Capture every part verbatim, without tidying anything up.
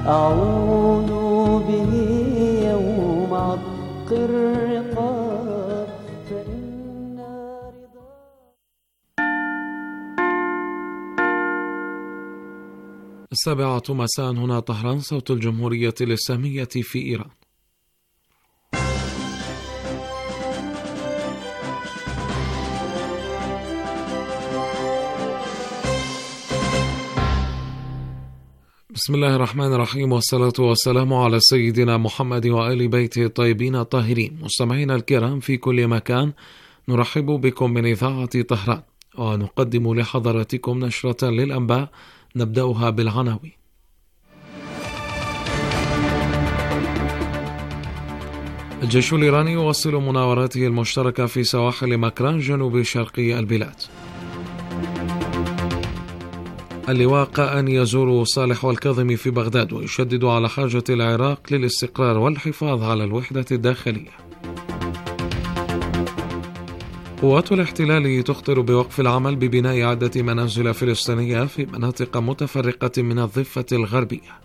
أعود به يوم عتق الرقاب فإن رضا. السابعة مساء، هنا طهران، صوت الجمهورية الإسلامية في إيران. بسم الله الرحمن الرحيم، والصلاة والسلام على سيدنا محمد وآل بيته الطيبين الطاهرين. مستمعينا الكرام في كل مكان، نرحب بكم من إذاعة طهران، ونقدم لحضراتكم نشرة للأنباء نبدأها بالعناوين. الجيش الإيراني يواصل مناوراته المشتركة في سواحل مكران جنوب شرقي البلاد. اللواء قائن يزور صالح والكاظمي في بغداد ويشدد على حاجة العراق للاستقرار والحفاظ على الوحدة الداخلية. قوات الاحتلال تخطر بوقف العمل ببناء عدة منازل فلسطينية في مناطق متفرقة من الضفة الغربية.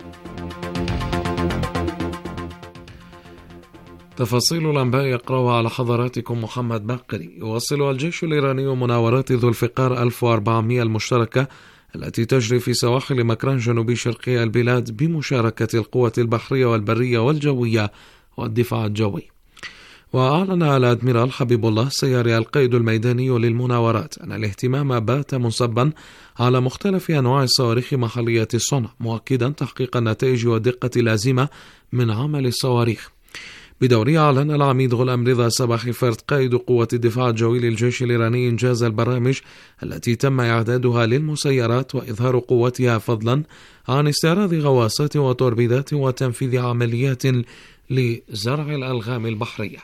تفاصيل الأنباء يقرأها على حضراتكم محمد باقري. يواصل الجيش الإيراني مناورات ذو الفقار ألف وأربعمائة المشتركة التي تجري في سواحل مكران جنوب شرقي البلاد بمشاركة القوات البحرية والبرية والجوية والدفاع الجوي. وأعلن الأدميرال حبيب الله السياري القائد الميداني للمناورات أن الاهتمام بات منصبا على مختلف أنواع الصواريخ محلية الصنع، مؤكدا تحقيق النتائج والدقة اللازمة من عمل الصواريخ. بدورها أعلن العميد غلام رضا صباحي فرد قائد قوة الدفاع الجوي للجيش الإيراني إنجاز البرامج التي تم إعدادها للمسيرات وإظهار قوتها فضلا عن استعراض غواصات وتوربيدات وتنفيذ عمليات لزرع الألغام البحرية.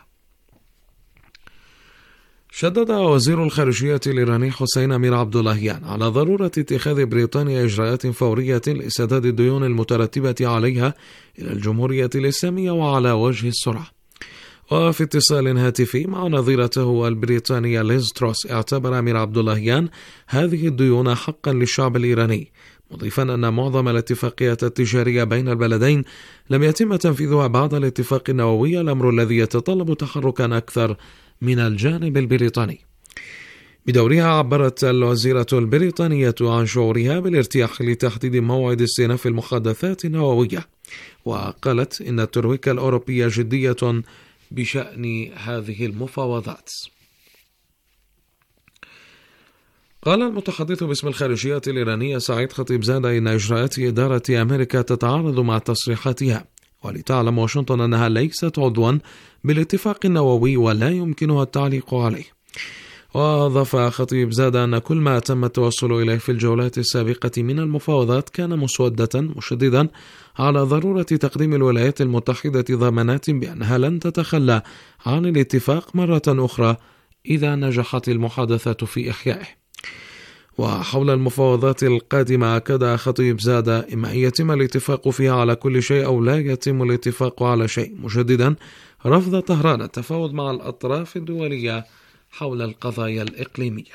شدد وزير الخارجية الإيراني حسين أمير عبد اللهيان على ضرورة اتخاذ بريطانيا إجراءات فورية لإسداد الديون المترتبة عليها إلى الجمهورية الإسلامية وعلى وجه السرعة. وفي اتصال هاتفي مع نظيرته البريطانية ليز تروس، اعتبر أمير عبد اللهيان هذه الديون حقا للشعب الإيراني، مضيفا أن معظم الاتفاقيات التجارية بين البلدين لم يتم تنفيذها بعد الاتفاق النووي، الأمر الذي يتطلب تحركا أكثر من الجانب البريطاني. بدورها عبرت الوزيرة البريطانية عن شعورها بالارتياح لتحديد موعد استئناف المحادثات النووية، وقالت إن الترويكا الأوروبية جدية بشأن هذه المفاوضات. قال المتحدث باسم الخارجية الإيرانية سعيد خطيبزادة إن إجراءات إدارة أمريكا تتعارض مع تصريحاتها، ولتعلم واشنطن أنها ليست عضوا بالاتفاق النووي ولا يمكنها التعليق عليه. وأضاف خطيبزادة أن كل ما تم التوصل إليه في الجولات السابقة من المفاوضات كان مسودة، مشددا على ضرورة تقديم الولايات المتحدة ضمانات بأنها لن تتخلى عن الاتفاق مرة أخرى إذا نجحت المحادثات في إحيائه. وحول المفاوضات القادمة أكد خطيبزادة إما أن يتم الاتفاق فيها على كل شيء أو لا يتم الاتفاق على شيء، مشددا رفض طهران التفاوض مع الأطراف الدولية حول القضايا الإقليمية.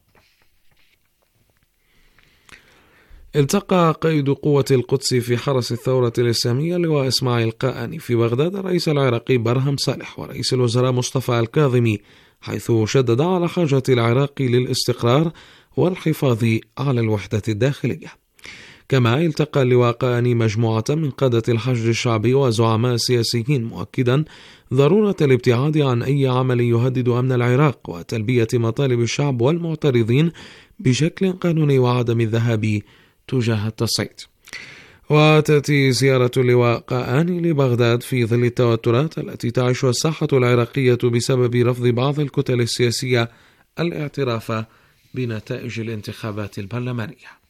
التقى قائد قوة القدس في حرس الثورة الإسلامية لواء إسماعيل قائني في بغداد الرئيس العراقي برهم صالح ورئيس الوزراء مصطفى الكاظمي، حيث شدد على حاجة العراق للاستقرار والحفاظ على الوحدة الداخلية. كما التقى اللواء قائني مجموعة من قادة الحشد الشعبي وزعماء سياسيين، مؤكدا ضرورة الابتعاد عن أي عمل يهدد أمن العراق وتلبية مطالب الشعب والمعترضين بشكل قانوني وعدم الذهاب تجاه التصعيد. وتأتي زيارة اللواء قائني لبغداد في ظل التوترات التي تعيشها الساحة العراقية بسبب رفض بعض الكتل السياسية الاعتراف بنتائج الانتخابات البرلمانية.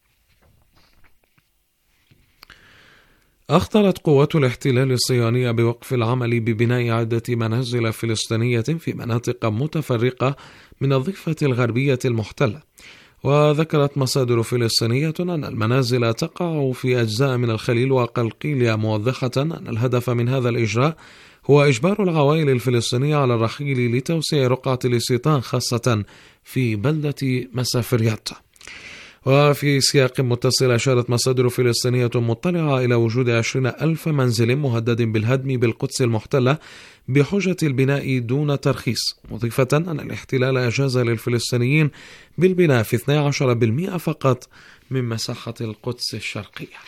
أخطرت قوات الاحتلال الصهيونية بوقف العمل ببناء عدة منازل فلسطينية في مناطق متفرقة من الضفة الغربية المحتلة. وذكرت مصادر فلسطينية أن المنازل تقع في أجزاء من الخليل وقلقيلية، موضحة أن الهدف من هذا الإجراء هو إجبار العوائل الفلسطينية على الرحيل لتوسيع رقعة الاستيطان، خاصة في بلدة مسافريات. وفي سياق متصل أشارت مصادر فلسطينية مطلعة إلى وجود عشرين ألف منزل مهدد بالهدم بالقدس المحتلة بحجة البناء دون ترخيص، مضيفة أن الاحتلال أجاز للفلسطينيين بالبناء في اثني عشر بالمئة فقط من مساحة القدس الشرقية.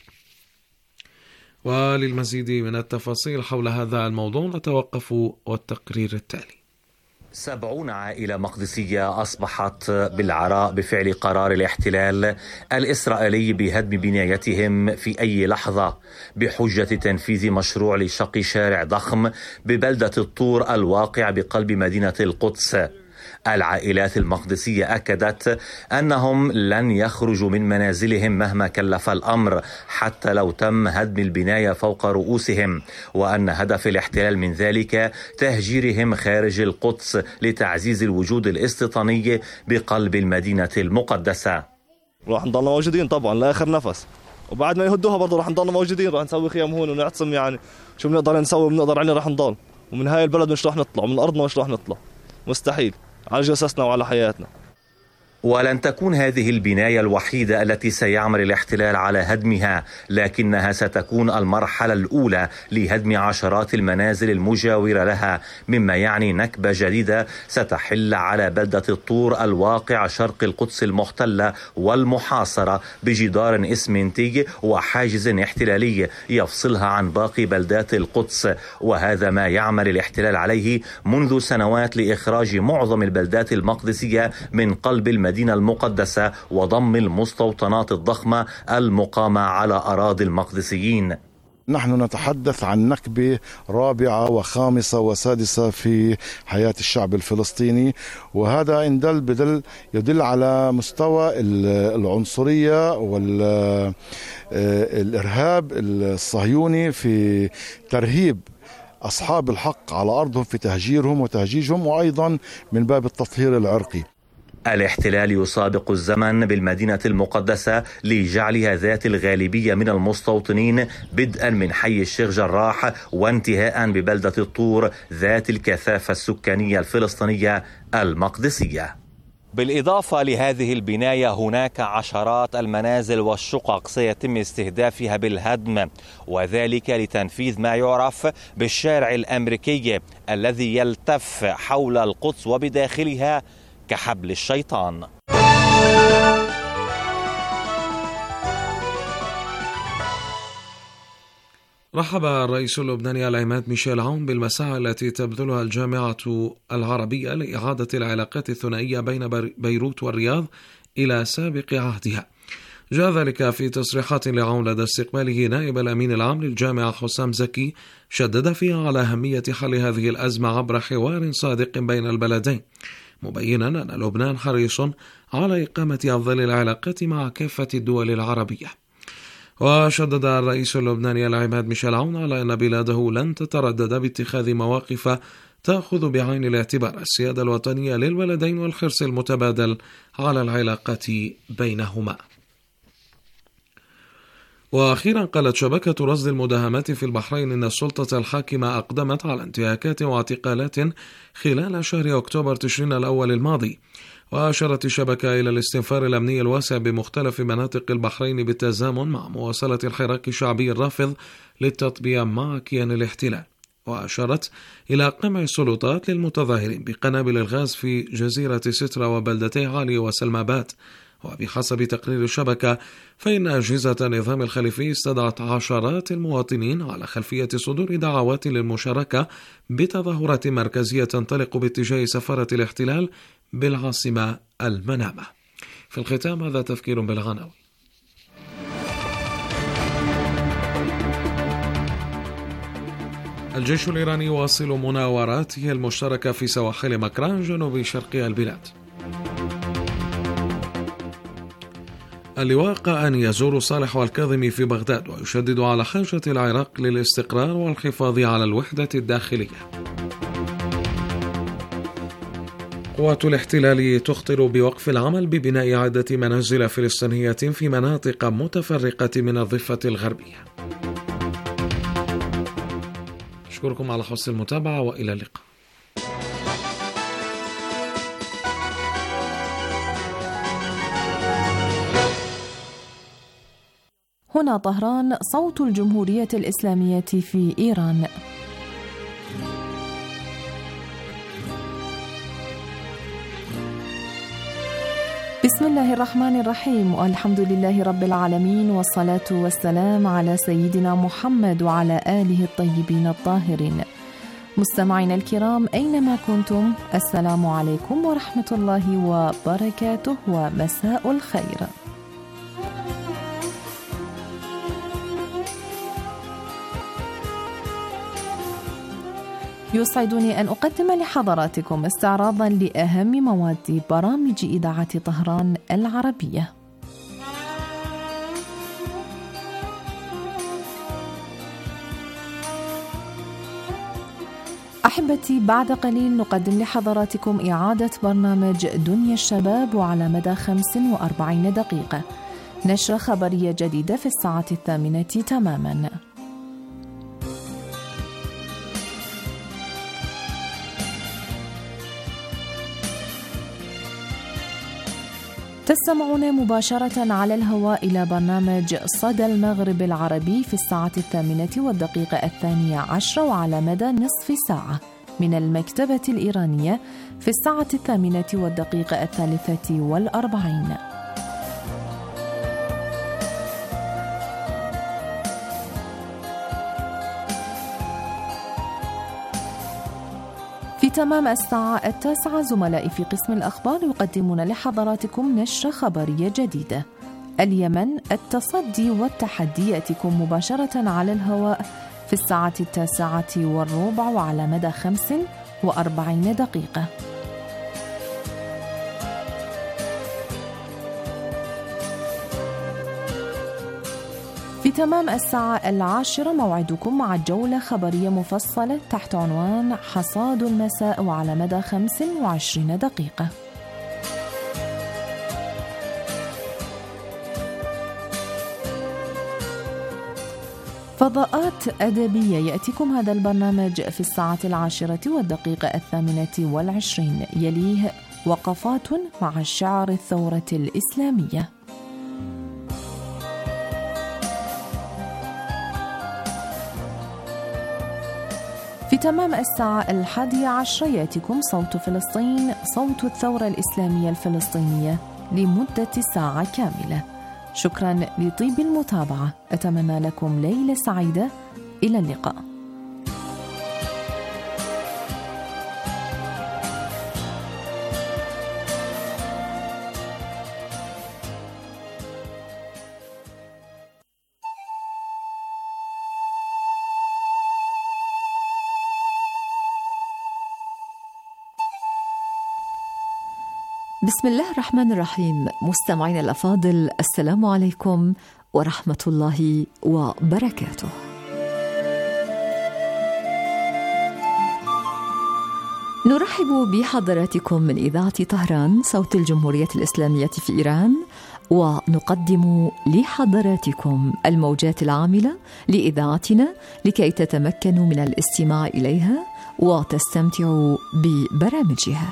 وللمزيد من التفاصيل حول هذا الموضوع نتوقف والتقرير التالي. سبعون عائلة مقدسية أصبحت بالعراء بفعل قرار الاحتلال الإسرائيلي بهدم بنايتهم في أي لحظة بحجة تنفيذ مشروع لشق شارع ضخم ببلدة الطور الواقع بقلب مدينة القدس. العائلات المقدسية أكدت أنهم لن يخرجوا من منازلهم مهما كلف الأمر حتى لو تم هدم البناية فوق رؤوسهم، وأن هدف الاحتلال من ذلك تهجيرهم خارج القدس لتعزيز الوجود الاستيطاني بقلب المدينة المقدسة. راح نضلنا موجودين طبعا لآخر نفس، وبعد ما يهدوها برضه راح نضلنا موجودين، راح نسوي خيام هون ونعتصم، يعني شو بنقدر نسوي بنقدر عليه راح نضل، ومن هاي البلد مش راح نطلع، من أرضنا مش راح نطلع، مستحيل على جثثنا وعلى حياتنا. ولن تكون هذه البناية الوحيدة التي سيعمل الاحتلال على هدمها، لكنها ستكون المرحلة الأولى لهدم عشرات المنازل المجاورة لها، مما يعني نكبة جديدة ستحل على بلدة الطور الواقع شرق القدس المحتلة والمحاصرة بجدار إسمنتي وحاجز احتلالي يفصلها عن باقي بلدات القدس. وهذا ما يعمل الاحتلال عليه منذ سنوات لإخراج معظم البلدات المقدسية من قلب المدينة المدينة المقدسة وضم المستوطنات الضخمة المقامة على أراضي المقدسيين. نحن نتحدث عن نكبة رابعة وخامسة وسادسة في حياة الشعب الفلسطيني، وهذا إن دل بدل يدل على مستوى العنصرية والإرهاب الصهيوني في ترهيب أصحاب الحق على أرضهم في تهجيرهم وتهجيجهم، وأيضا من باب التطهير العرقي. الاحتلال يسابق الزمن بالمدينة المقدسة لجعلها ذات الغالبية من المستوطنين، بدءا من حي الشيخ جراح وانتهاء ببلدة الطور ذات الكثافة السكانية الفلسطينية المقدسية. بالإضافة لهذه البناية هناك عشرات المنازل والشقق سيتم استهدافها بالهدم، وذلك لتنفيذ ما يعرف بالشارع الأمريكي الذي يلتف حول القدس وبداخلها كحبل الشيطان. رحب الرئيس اللبناني العماد ميشيل عون بالمساعي التي تبذلها الجامعة العربية لإعادة العلاقات الثنائية بين بيروت والرياض إلى سابق عهدها. جاء ذلك في تصريحات لعون لدى استقباله نائب الأمين العام للجامعة حسام زكي، شدد فيها على أهمية حل هذه الأزمة عبر حوار صادق بين البلدين، مبينا أن لبنان حريص على إقامة أفضل العلاقات مع كافة الدول العربية. وشدد الرئيس اللبناني العماد ميشيل عون على أن بلاده لن تتردد باتخاذ مواقف تأخذ بعين الاعتبار السيادة الوطنية للبلدين والحرص المتبادل على العلاقات بينهما. وأخيرا قالت شبكة رصد المداهمات في البحرين إن السلطة الحاكمة أقدمت على انتهاكات واعتقالات خلال شهر أكتوبر تشرين الأول الماضي. وأشارت الشبكة إلى الاستنفار الأمني الواسع بمختلف مناطق البحرين بالتزامن مع مواصلة الحراك الشعبي الرافض للتطبيع مع كيان الاحتلال. وأشارت إلى قمع السلطات للمتظاهرين بقنابل الغاز في جزيرة سترة وبلدتي عالي وسلمابات. وبحسب تقرير الشبكة فإن أجهزة النظام الخليفي استدعت عشرات المواطنين على خلفية صدور دعوات للمشاركة بتظاهرات مركزية تنطلق باتجاه سفارة الاحتلال بالعاصمة المنامة. في الختام هذا تفكير بالعناوين. الجيش الإيراني يواصل مناوراته المشتركة في سواحل مكران جنوب شرقي البلاد. اللواء أن يزور صالح والكاظمي في بغداد ويشدد على حاجة العراق للاستقرار والحفاظ على الوحدة الداخلية. قوات الاحتلال تخطر بوقف العمل ببناء عدة منازل فلسطينية في مناطق متفرقة من الضفة الغربية. أشكركم على حسن المتابعة وإلى اللقاء. هنا طهران، صوت الجمهورية الإسلامية في إيران. بسم الله الرحمن الرحيم، والحمد لله رب العالمين، والصلاة والسلام على سيدنا محمد وعلى آله الطيبين الطاهرين. مستمعينا الكرام أينما كنتم، السلام عليكم ورحمة الله وبركاته ومساء الخير. يسعدني أن أقدم لحضراتكم استعراضا لأهم مواد برامج إذاعة طهران العربية. أحبتي، بعد قليل نقدم لحضراتكم إعادة برنامج دنيا الشباب، وعلى مدى خمس وأربعين دقيقة نشرة خبرية جديدة في الساعة الثامنة تماما. تستمعون مباشرة على الهواء إلى برنامج صدى المغرب العربي في الساعة الثامنة والدقيقة الثانية عشرة، وعلى مدى نصف ساعة من المكتبة الإيرانية في الساعة الثامنة والدقيقة الثالثة والأربعين. في تمام الساعة التاسعة زملائي في قسم الأخبار يقدمون لحضراتكم نشرة خبرية جديدة. اليمن، التصدي والتحدي، يأتيكم مباشرة على الهواء في الساعة التاسعة والربع وعلى مدى خمس وأربعين دقيقة. في تمام الساعة العاشرة موعدكم مع جولة خبرية مفصلة تحت عنوان حصاد المساء، وعلى مدى خمس وعشرين دقيقة. فضاءات أدبية، يأتيكم هذا البرنامج في الساعة العاشرة والدقيقة الثامنة والعشرين. يليه وقفات مع الشعر الثورة الإسلامية. في تمام الساعة الحادية عشرة يأتيكم صوت فلسطين، صوت الثورة الإسلامية الفلسطينية لمدة ساعة كاملة. شكرا لطيب المتابعة، أتمنى لكم ليلة سعيدة، إلى اللقاء. بسم الله الرحمن الرحيم. مستمعين الأفاضل، السلام عليكم ورحمة الله وبركاته. نرحب بحضراتكم من إذاعة طهران، صوت الجمهورية الإسلامية في إيران، ونقدم لحضراتكم الموجات العاملة لإذاعتنا لكي تتمكنوا من الاستماع إليها وتستمتعوا ببرامجها.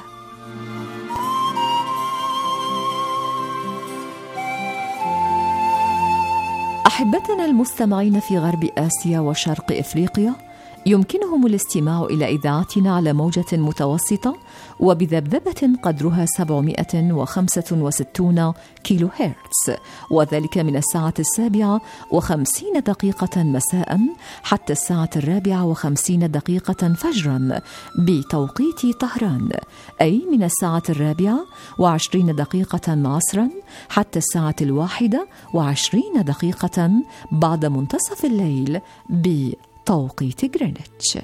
أحبتنا المستمعين في غرب آسيا وشرق إفريقيا، يمكنهم الاستماع إلى إذاعتنا على موجة متوسطة وبذبذبة قدرها سبعمائة وخمسة وستين كيلو هرتز، وذلك من الساعة السابعة وخمسين دقيقة مساء حتى الساعة الرابعة وخمسين دقيقة فجرا بتوقيت طهران، أي من الساعة الرابعة وعشرين دقيقة عصرا حتى الساعة الواحدة وعشرين دقيقة بعد منتصف الليل ب توقيت غرينتش.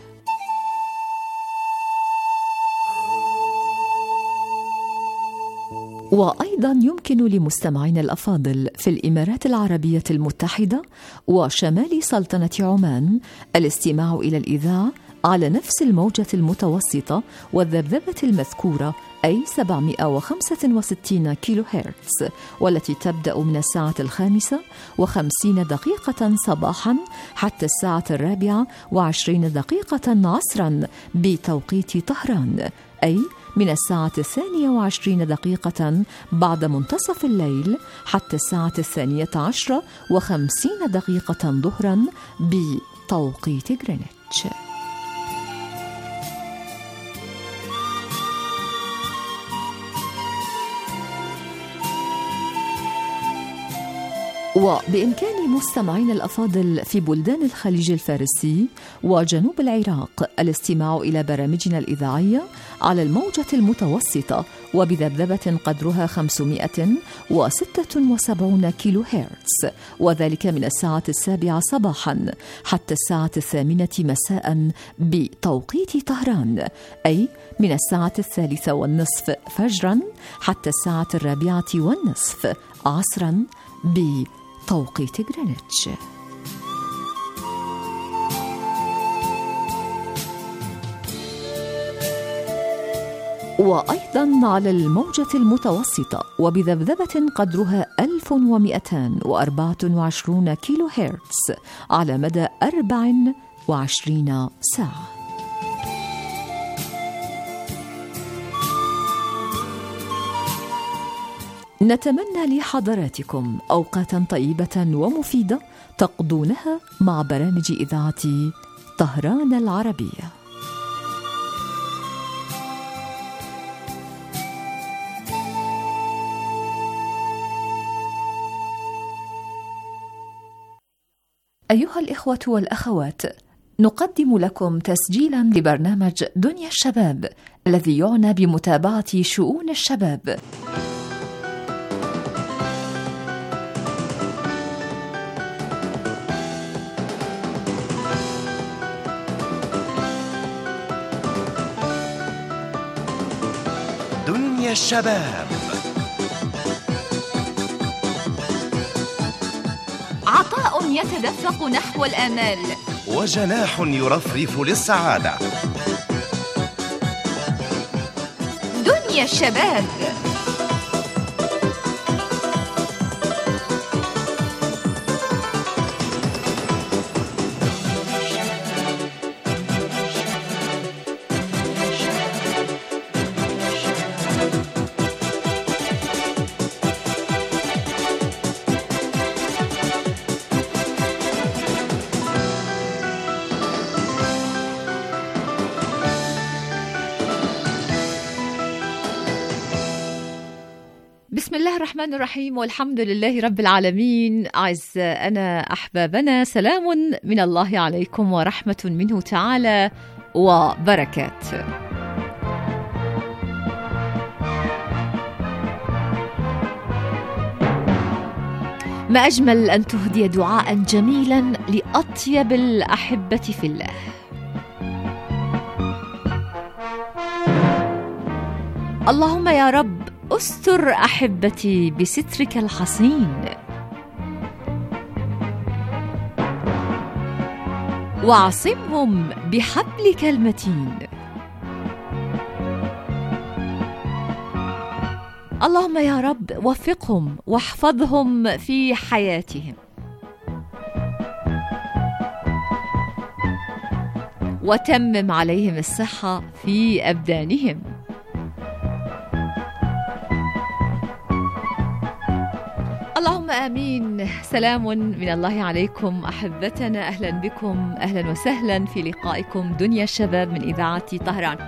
وأيضا يمكن لمستمعين الأفاضل في الإمارات العربية المتحدة وشمال سلطنة عمان الاستماع إلى الإذاعة على نفس الموجة المتوسطة والذبذبة المذكورة، أي سبعمائة وخمسة وستين كيلو هرتز، والتي تبدأ من الساعة الخامسة وخمسين دقيقة صباحا حتى الساعة الرابعة وعشرين دقيقة عصرا بتوقيت طهران، أي من الساعة الثانية وعشرين دقيقة بعد منتصف الليل حتى الساعة الثانية عشرة وخمسين دقيقة ظهرا بتوقيت غرينتش. وبإمكان مستمعين الأفاضل في بلدان الخليج الفارسي وجنوب العراق الاستماع إلى برامجنا الإذاعية على الموجة المتوسطة وبذبذبة قدرها خمسمائة وستة وسبعين كيلو هرتز، وذلك من الساعة السابعة صباحا حتى الساعة الثامنة مساء بتوقيت طهران، أي من الساعة الثالثة والنصف فجرا حتى الساعة الرابعة والنصف عصرا بتوقيت غرينتش. وأيضا على الموجة المتوسطة وبذبذبة قدرها ألف ومئتين وأربعة وعشرين كيلو هرتز على مدى أربع وعشرين ساعة. نتمنى لحضراتكم أوقاتا طيبة ومفيدة تقضونها مع برامج إذاعة طهران العربية. أيها الإخوة والأخوات، نقدم لكم تسجيلا لبرنامج دنيا الشباب الذي يعنى بمتابعة شؤون الشباب. دنيا الشباب، عطاء يتدفق نحو الآمال، وجناح يرفرف للسعادة. دنيا الشباب. بسم الله الرحمن الرحيم، والحمد لله رب العالمين. أعزائنا أحبابنا، سلام من الله عليكم ورحمة منه تعالى وبركاته. ما أجمل أن تهدي دعاء جميلا لأطيب الأحبة في الله. اللهم يا رب أستر أحبتي بسترك الحصين، واعصمهم بحبلك المتين. اللهم يا رب وفقهم واحفظهم في حياتهم، وتمم عليهم الصحة في أبدانهم. اللهم آمين. سلام من الله عليكم أحبتنا، أهلا بكم، أهلا وسهلا في لقائكم دنيا الشباب من إذاعة طهران.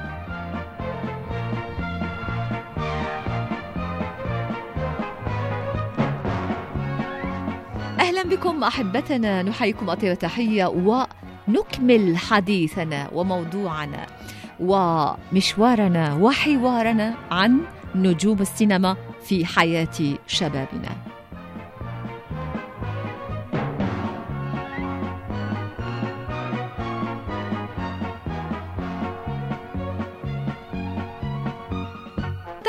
أهلا بكم أحبتنا، نحييكم أطيب تحية ونكمل حديثنا وموضوعنا ومشوارنا وحوارنا عن نجوم السينما في حياة شبابنا.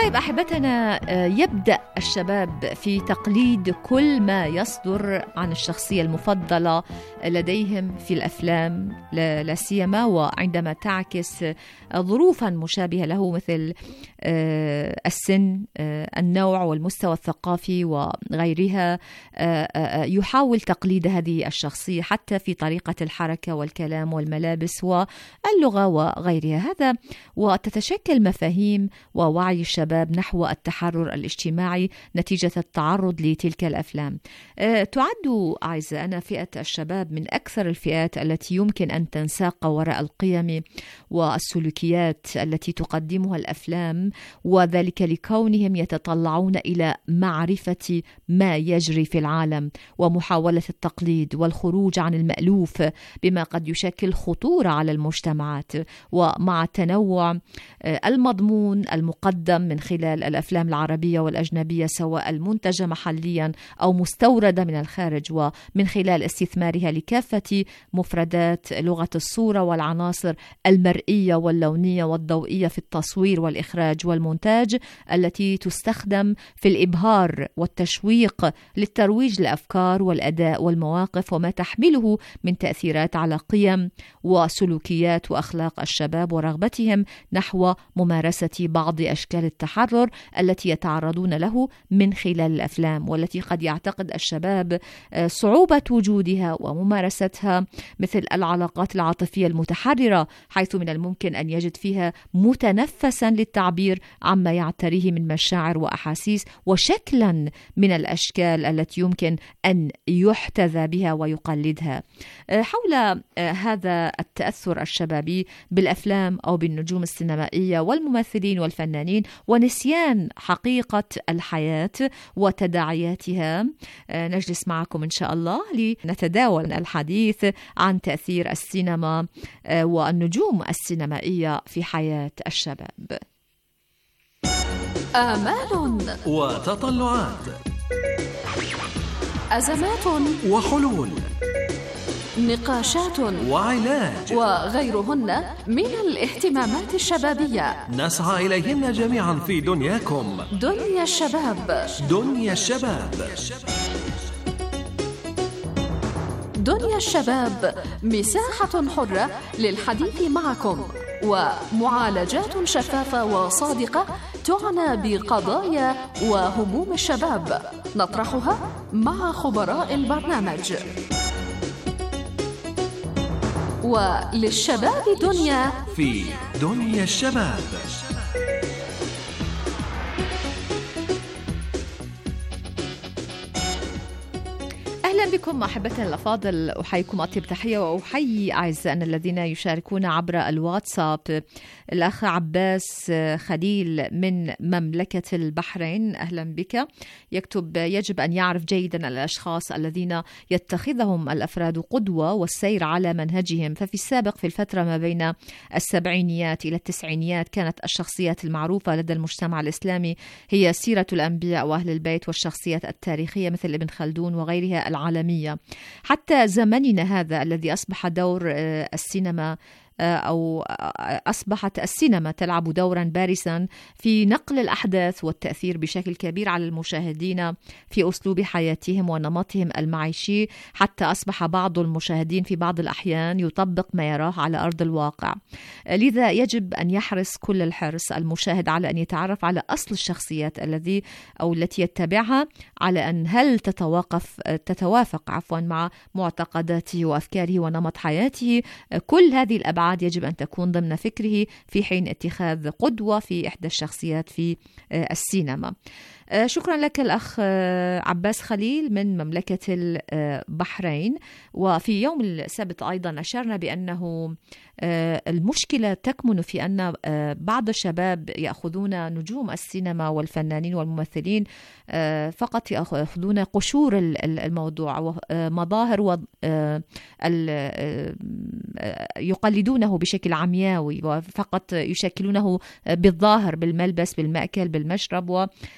طيب أحبتنا، يبدأ الشباب في تقليد كل ما يصدر عن الشخصية المفضلة لديهم في الأفلام، لا سيما وعندما تعكس ظروفا مشابهة له مثل السن، النوع والمستوى الثقافي وغيرها. يحاول تقليد هذه الشخصية حتى في طريقة الحركة والكلام والملابس واللغة وغيرها. هذا وتتشكل مفاهيم ووعي الشباب نحو التحرر الاجتماعي نتيجة التعرض لتلك الأفلام. تعد أعزائنا فئة الشباب من أكثر الفئات التي يمكن أن تنساق وراء القيم والسلوكيات التي تقدمها الأفلام، وذلك لكونهم يتطلعون إلى معرفة ما يجري في العالم ومحاولة التقليد والخروج عن المألوف، بما قد يشكل خطورة على المجتمعات. ومع التنوع المضمون المقدم من خلال الأفلام العربية والأجنبية سواء المنتجة محليا أو مستوردة من الخارج، ومن خلال استثمارها لكافة مفردات لغة الصورة والعناصر المرئية واللونية والضوئية في التصوير والإخراج والمونتاج التي تستخدم في الإبهار والتشويق للترويج للأفكار والأداء والمواقف وما تحمله من تأثيرات على قيم وسلوكيات وأخلاق الشباب ورغبتهم نحو ممارسة بعض أشكال التحرر التي يتعرضون له من خلال الأفلام، والتي قد يعتقد الشباب صعوبة وجودها وممارستها، مثل العلاقات العاطفية المتحررة، حيث من الممكن أن يجد فيها متنفسا للتعبير عما يعتريه من مشاعر وأحاسيس وشكلا من الأشكال التي يمكن أن يحتذى بها ويقلدها. حول هذا التأثر الشبابي بالأفلام أو بالنجوم السينمائية والممثلين والفنانين ونسيان حقيقة الحياة وتداعياتها، نجلس معكم إن شاء الله لنتداول الحديث عن تأثير السينما والنجوم السينمائية في حياة الشباب. آمال وتطلعات، أزمات وحلول، نقاشات وعلاج وغيرهن من الاهتمامات الشبابية نسعى إليهن جميعا في دنياكم، دنيا الشباب. دنيا الشباب دنيا الشباب مساحة حرة للحديث معكم ومعالجات شفافة وصادقة تعنى بقضايا وهموم الشباب نطرحها مع خبراء البرنامج. وللشباب دنيا في دنيا الشباب. أهلا بكم أحبتنا الأفاضل، أحييكم أطيب تحية وأحيي أعزائنا الذين يشاركون عبر الواتساب. الأخ عباس خليل من مملكة البحرين، أهلا بك. يكتب: يجب أن يعرف جيدا الأشخاص الذين يتخذهم الأفراد قدوة والسير على منهجهم، ففي السابق في الفترة ما بين السبعينيات إلى التسعينيات كانت الشخصيات المعروفة لدى المجتمع الإسلامي هي سيرة الأنبياء وأهل البيت والشخصيات التاريخية مثل ابن خلدون وغيرها العالمية. حتى زمننا هذا الذي أصبح دور السينما أو أصبحت السينما تلعب دورا بارزا في نقل الأحداث والتأثير بشكل كبير على المشاهدين في أسلوب حياتهم ونمطهم المعيشي، حتى أصبح بعض المشاهدين في بعض الأحيان يطبق ما يراه على أرض الواقع. لذا يجب أن يحرص كل الحرص المشاهد على أن يتعرف على أصل الشخصيات الذي أو التي يتبعها، على أن هل تتوافق تتوافق عفوا مع معتقداته وأفكاره ونمط حياته. كل هذه الأبعاد يجب أن تكون ضمن فكره في حين اتخاذ قدوة في إحدى الشخصيات في السينما. شكرا لك الأخ عباس خليل من مملكة البحرين. وفي يوم السبت أيضا أشرنا بأنه المشكلة تكمن في أن بعض الشباب يأخذون نجوم السينما والفنانين والممثلين فقط يأخذون قشور الموضوع ومظاهر يقلدونه بشكل عمياوي، وفقط يشكلونه بالظاهر، بالملبس، بالمأكل، بالمشرب، وبال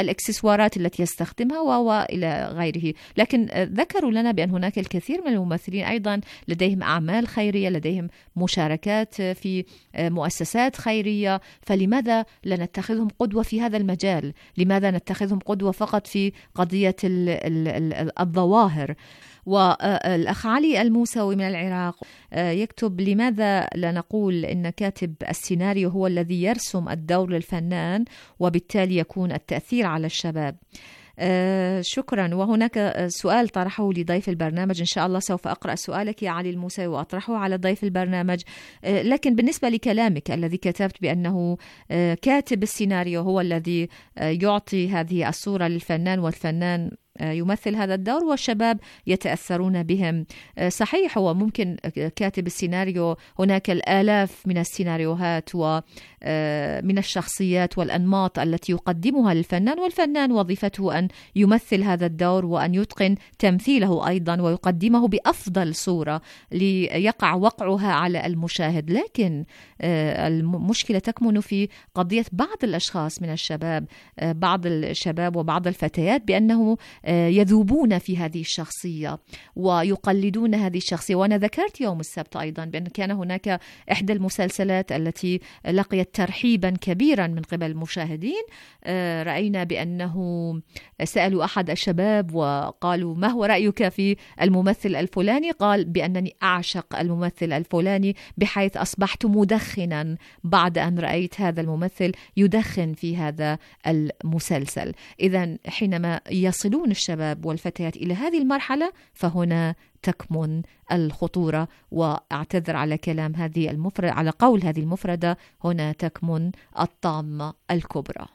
الإكسسوارات التي يستخدمها وإلى غيره. لكن ذكروا لنا بأن هناك الكثير من الممثلين أيضا لديهم أعمال خيرية، لديهم مشاركات في مؤسسات خيرية، فلماذا لا نتخذهم قدوة في هذا المجال؟ لماذا نتخذهم قدوة فقط في قضية الظواهر؟ والأخ علي الموسوي من العراق يكتب: لماذا لا نقول إن كاتب السيناريو هو الذي يرسم الدور للفنان وبالتالي يكون التأثير على الشباب؟ آه شكرا. وهناك سؤال طرحه لضيف البرنامج، إن شاء الله سوف أقرأ سؤالك يا علي الموسى وأطرحه على ضيف البرنامج. آه لكن بالنسبة لكلامك الذي كتبت بأنه آه كاتب السيناريو هو الذي آه يعطي هذه الصورة للفنان والفنان يمثل هذا الدور والشباب يتأثرون بهم، صحيح. هو ممكن كاتب السيناريو هناك الآلاف من السيناريوهات ومن الشخصيات والأنماط التي يقدمها للفنان، والفنان وظيفته أن يمثل هذا الدور وأن يتقن تمثيله أيضا ويقدمه بأفضل صورة ليقع وقعها على المشاهد. لكن المشكلة تكمن في قضية بعض الأشخاص من الشباب، بعض الشباب وبعض الفتيات، بأنه يذوبون في هذه الشخصية ويقلدون هذه الشخصية. وأنا ذكرت يوم السبت أيضا بأن كان هناك إحدى المسلسلات التي لقيت ترحيبا كبيرا من قبل المشاهدين. رأينا بأنه سألوا أحد الشباب وقالوا: ما هو رأيك في الممثل الفلاني؟ قال: بأنني أعشق الممثل الفلاني بحيث أصبحت مدخنا بعد أن رأيت هذا الممثل يدخن في هذا المسلسل. إذن حينما يصلون الشباب والفتيات إلى هذه المرحلة فهنا تكمن الخطورة. وأعتذر على كلام هذه المفردة، على قول هذه المفردة، هنا تكمن الطامة الكبرى.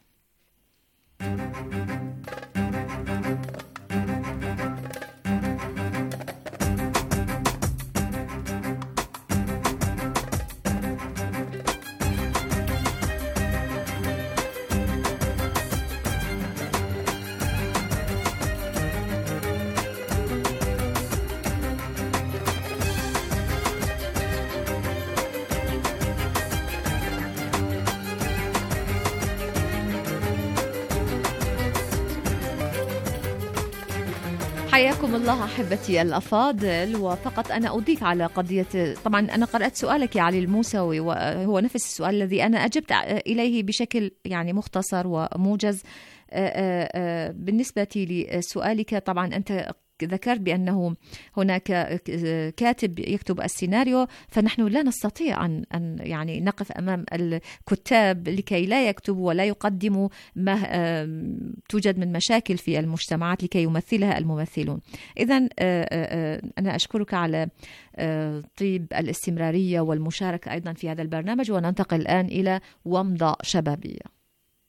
حياكم الله أحبتي الأفاضل. وفقط أنا أضيف على قضية، طبعا أنا قرأت سؤالك يا علي الموسوي وهو نفس السؤال الذي أنا أجبت إليه بشكل يعني مختصر وموجز. بالنسبة لسؤالك طبعا أنت ذكرت بأنه هناك كاتب يكتب السيناريو، فنحن لا نستطيع أن أن يعني نقف أمام الكتاب لكي لا يكتبوا ولا يقدموا ما توجد من مشاكل في المجتمعات لكي يمثلها الممثلون. إذن أنا أشكرك على طيب الاستمرارية والمشاركة أيضا في هذا البرنامج، وننتقل الآن إلى ومضة شبابية.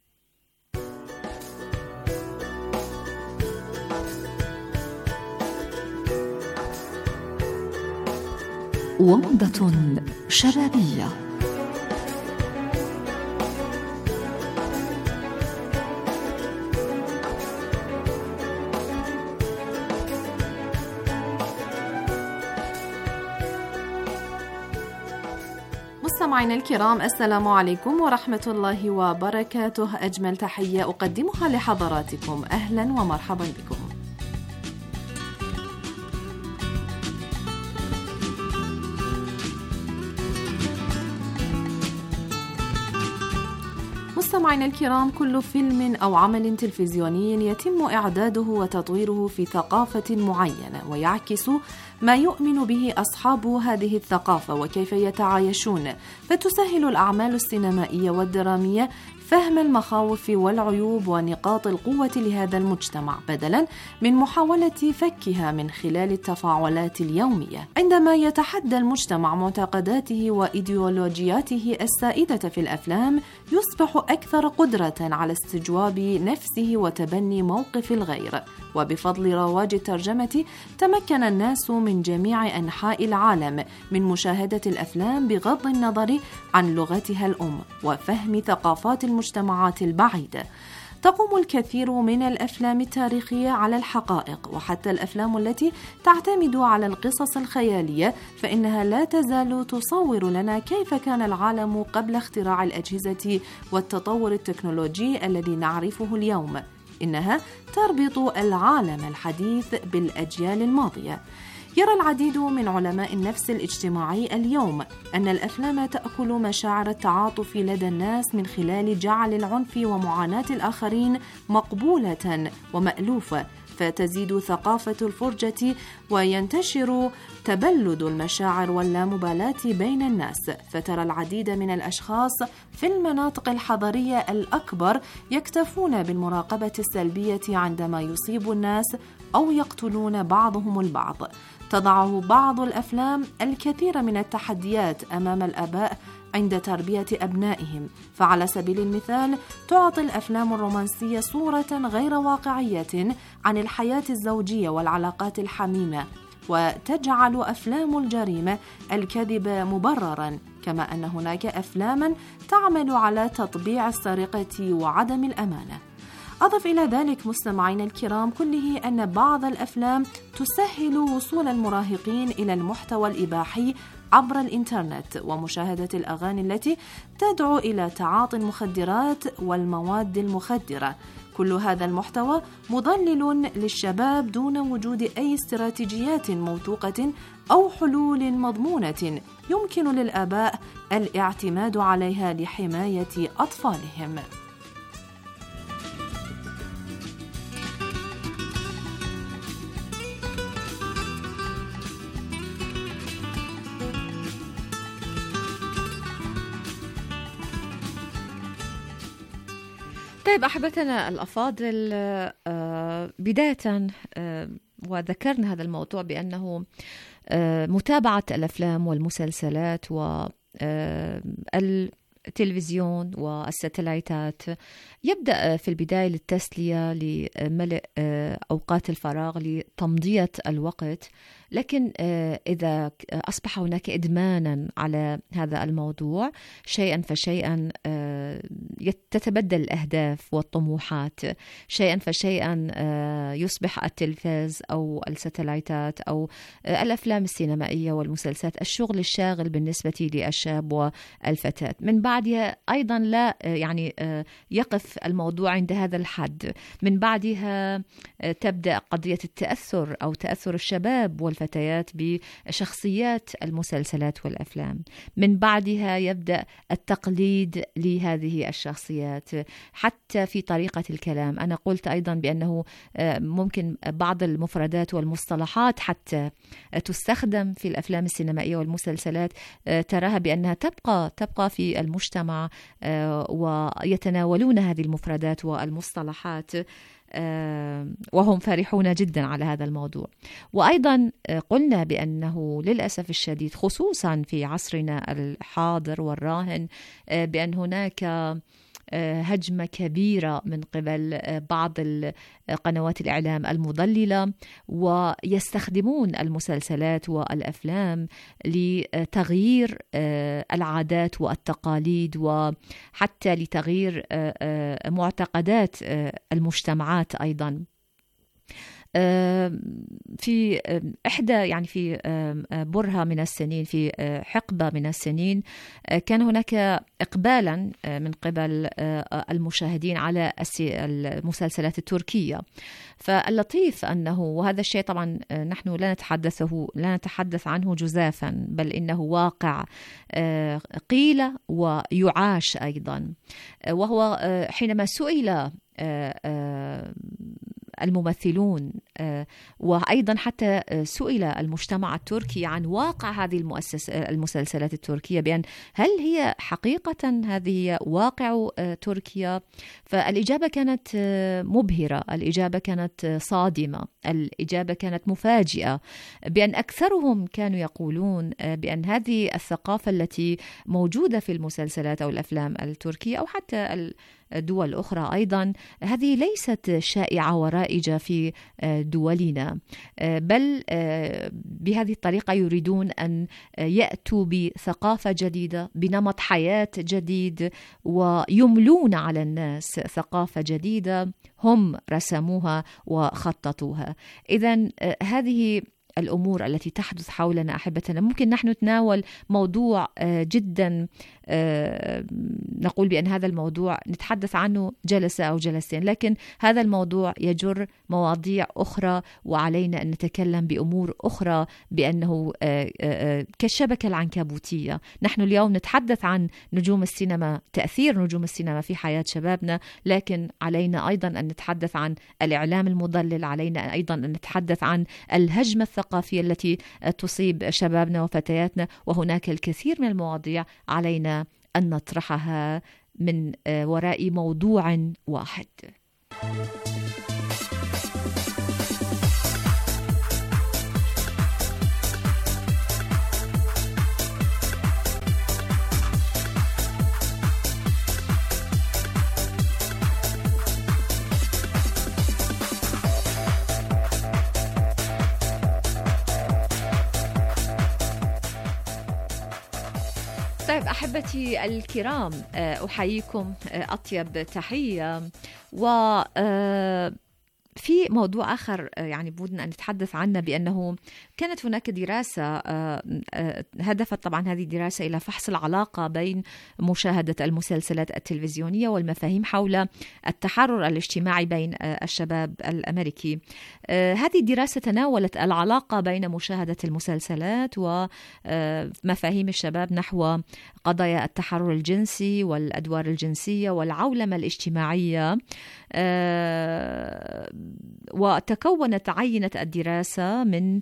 ومضة شبابية. مستمعينا الكرام، السلام عليكم ورحمة الله وبركاته. أجمل تحية أقدمها لحضراتكم، أهلا ومرحبا بكم. مستمعينا الكرام، كل فيلم أو عمل تلفزيوني يتم إعداده وتطويره في ثقافة معينة ويعكس ما يؤمن به أصحاب هذه الثقافة وكيف يتعايشون، فتسهل الأعمال السينمائية والدرامية فهم المخاوف والعيوب ونقاط القوة لهذا المجتمع بدلاً من محاولة فكها من خلال التفاعلات اليومية. عندما يتحدى المجتمع معتقداته وإيديولوجياته السائدة في الأفلام، يصبح أكثر قدرة على استجواب نفسه وتبني موقف الغير. وبفضل رواج الترجمة تمكن الناس من جميع أنحاء العالم من مشاهدة الأفلام بغض النظر عن لغتها الأم وفهم ثقافات المجتمعات البعيدة. تقوم الكثير من الأفلام التاريخية على الحقائق، وحتى الأفلام التي تعتمد على القصص الخيالية فإنها لا تزال تصور لنا كيف كان العالم قبل اختراع الأجهزة والتطور التكنولوجي الذي نعرفه اليوم. إنها تربط العالم الحديث بالأجيال الماضية. يرى العديد من علماء النفس الاجتماعي اليوم أن الأفلام تأكل مشاعر التعاطف لدى الناس من خلال جعل العنف ومعاناة الآخرين مقبولة ومألوفة، فتزيد ثقافة الفرجة وينتشر تبلد المشاعر واللامبالاة بين الناس. فترى العديد من الأشخاص في المناطق الحضرية الأكبر يكتفون بالمراقبة السلبية عندما يصيب الناس أو يقتلون بعضهم البعض. تضع بعض الأفلام الكثير من التحديات أمام الآباء عند تربية أبنائهم، فعلى سبيل المثال تعطي الأفلام الرومانسية صورة غير واقعية عن الحياة الزوجية والعلاقات الحميمة، وتجعل أفلام الجريمة الكذب مبرراً، كما أن هناك أفلاما تعمل على تطبيع السرقة وعدم الأمانة. أضف إلى ذلك مستمعين الكرام كله أن بعض الأفلام تسهل وصول المراهقين إلى المحتوى الإباحي عبر الإنترنت ومشاهدة الأغاني التي تدعو إلى تعاطي المخدرات والمواد المخدرة. كل هذا المحتوى مضلل للشباب دون وجود أي استراتيجيات موثوقة أو حلول مضمونة يمكن للآباء الاعتماد عليها لحماية أطفالهم. طيب أحبتنا الأفاضل، بداية وذكرنا هذا الموضوع بأنه متابعة الأفلام والمسلسلات والتلفزيون والستلايتات يبدأ في البداية للتسلية، لملء أوقات الفراغ، لتمضية الوقت، لكن إذا أصبح هناك إدمانا على هذا الموضوع شيئا فشيئا تتبدل الأهداف والطموحات، شيئا فشيئا يصبح التلفاز أو الستلايتات أو الأفلام السينمائية والمسلسلات الشغل الشاغل بالنسبة للشاب والفتاة. من بعدها أيضا لا يعني يقف الموضوع عند هذا الحد، من بعدها تبدأ قضية التأثر أو تأثر الشباب والفتاة بشخصيات المسلسلات والأفلام، من بعدها يبدأ التقليد لهذه الشخصيات حتى في طريقة الكلام. أنا قلت أيضا بأنه ممكن بعض المفردات والمصطلحات حتى تستخدم في الأفلام السينمائية والمسلسلات تراها بأنها تبقى تبقى في المجتمع ويتناولون هذه المفردات والمصطلحات وهم فرحون جدا على هذا الموضوع. وأيضا قلنا بأنه للأسف الشديد خصوصا في عصرنا الحاضر والراهن بأن هناك هجمة كبيرة من قبل بعض قنوات الإعلام المضللة، ويستخدمون المسلسلات والأفلام لتغيير العادات والتقاليد وحتى لتغيير معتقدات المجتمعات. أيضا في إحدى يعني في برهة من السنين، في حقبة من السنين، كان هناك إقبالا من قبل المشاهدين على المسلسلات التركية. فاللطيف أنه، وهذا الشيء طبعا نحن لا نتحدثه لا نتحدث عنه جزافا، بل إنه واقع قيل ويعاش أيضا، وهو حينما سئل الممثلون وأيضا حتى سئل المجتمع التركي عن واقع هذه المسلسلات التركية، بأن هل هي حقيقة هذه واقع تركيا؟ فالإجابة كانت مبهرة، الإجابة كانت صادمة، الإجابة كانت مفاجئة، بأن أكثرهم كانوا يقولون بأن هذه الثقافة التي موجودة في المسلسلات أو الأفلام التركية أو حتى دول أخرى أيضا، هذه ليست شائعة ورائجة في دولنا، بل بهذه الطريقة يريدون أن يأتوا بثقافة جديدة، بنمط حياة جديد، ويملون على الناس ثقافة جديدة هم رسموها وخططوها. إذن هذه الأمور التي تحدث حولنا أحبتنا. ممكن نحن نتناول موضوع جدا نقول بأن هذا الموضوع نتحدث عنه جلسة أو جلسين، لكن هذا الموضوع يجر مواضيع أخرى، وعلينا أن نتكلم بأمور أخرى بأنه كالشبكة العنكبوتية. نحن اليوم نتحدث عن نجوم السينما، تأثير نجوم السينما في حياة شبابنا، لكن علينا أيضا أن نتحدث عن الإعلام المضلل، علينا أيضا أن نتحدث عن الهجمة الثقافية التي تصيب شبابنا وفتياتنا، وهناك الكثير من المواضيع علينا أن نطرحها من وراء موضوع واحد. طيب أحبتي الكرام، أحييكم أطيب تحية. و في موضوع آخر يعني بدنا أن نتحدث عنه، بأنه كانت هناك دراسة هدفت طبعا هذه الدراسة إلى فحص العلاقة بين مشاهدة المسلسلات التلفزيونية والمفاهيم حول التحرر الاجتماعي بين الشباب الأمريكي. هذه الدراسة تناولت العلاقة بين مشاهدة المسلسلات ومفاهيم الشباب نحو قضايا التحرر الجنسي والأدوار الجنسية والعولمة الاجتماعية، وتكونت عينة الدراسة من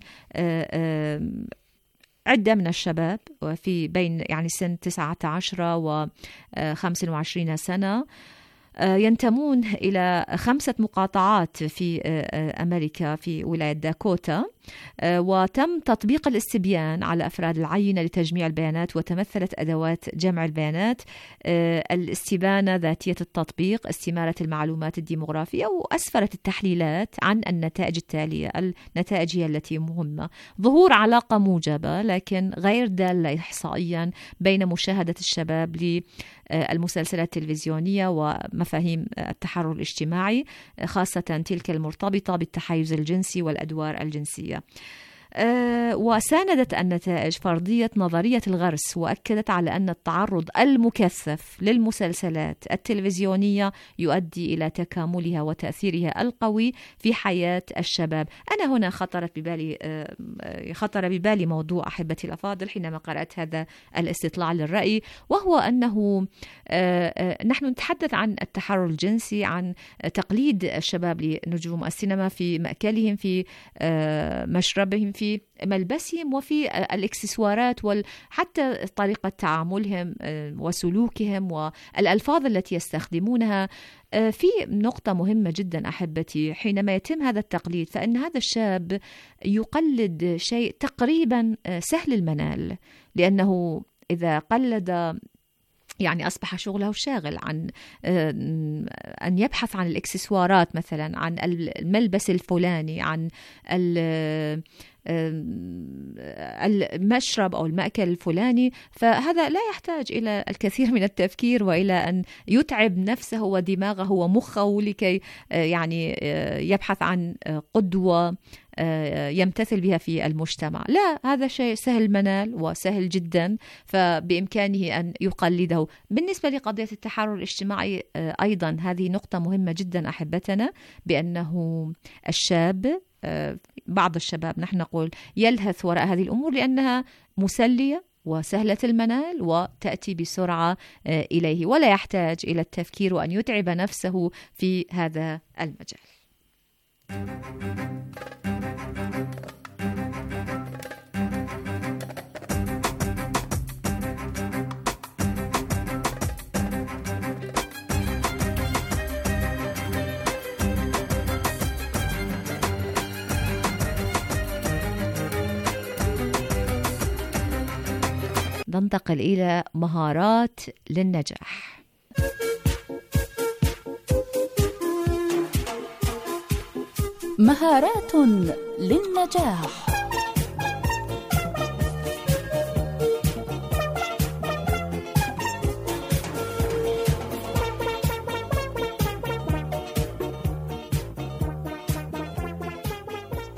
عدة من الشباب في بين يعني سن تسعة عشر وخمسة وعشرين سنة، ينتمون إلى خمسة مقاطعات في أمريكا في ولاية داكوتا، وتم تطبيق الاستبيان على أفراد العينة لتجميع البيانات، وتمثلت أدوات جمع البيانات الاستبانة ذاتية التطبيق، استمارة المعلومات الديموغرافية، وأسفرت التحليلات عن النتائج التالية. النتائج هي التي مهمة: ظهور علاقة موجبة لكن غير دالة إحصائيا بين مشاهدة الشباب للمسلسلات التلفزيونية ومفاهيم التحرر الاجتماعي، خاصة تلك المرتبطة بالتحيز الجنسي والأدوار الجنسية. أه وساندت النتائج فرضية نظرية الغرس، وأكدت على أن التعرض المكثف للمسلسلات التلفزيونية يؤدي إلى تكاملها وتأثيرها القوي في حياة الشباب. أنا هنا خطرت ببالي أه خطر ببالي موضوع أحبتي الأفاضل حينما قرأت هذا الاستطلاع للرأي، وهو أنه أه نحن نتحدث عن التحرر الجنسي، عن تقليد الشباب لنجوم السينما في مأكلهم، في أه مشربهم، في ملبسهم، وفي الإكسسوارات، وحتى طريقة تعاملهم وسلوكهم والألفاظ التي يستخدمونها. في نقطة مهمة جدا أحبتي، حينما يتم هذا التقليد فإن هذا الشاب يقلد شيء تقريبا سهل المنال، لأنه إذا قلد يعني أصبح شغله شاغل عن أن يبحث عن الإكسسوارات مثلا، عن الملبس الفلاني، عن المشرب أو المأكل الفلاني، فهذا لا يحتاج إلى الكثير من التفكير وإلى أن يتعب نفسه ودماغه ومخه لكي يعني يبحث عن قدوة يمتثل بها في المجتمع. لا، هذا شيء سهل منال وسهل جدا، فبإمكانه أن يقلده. بالنسبة لقضية التحرر الاجتماعي أيضا هذه نقطة مهمة جدا أحبتنا، بأنه الشاب، بعض الشباب نحن نقول يلهث وراء هذه الأمور لأنها مسلية وسهلة المنال وتأتي بسرعة إليه، ولا يحتاج إلى التفكير وأن يتعب نفسه في هذا المجال. ننتقل إلى مهارات للنجاح. مهارات للنجاح.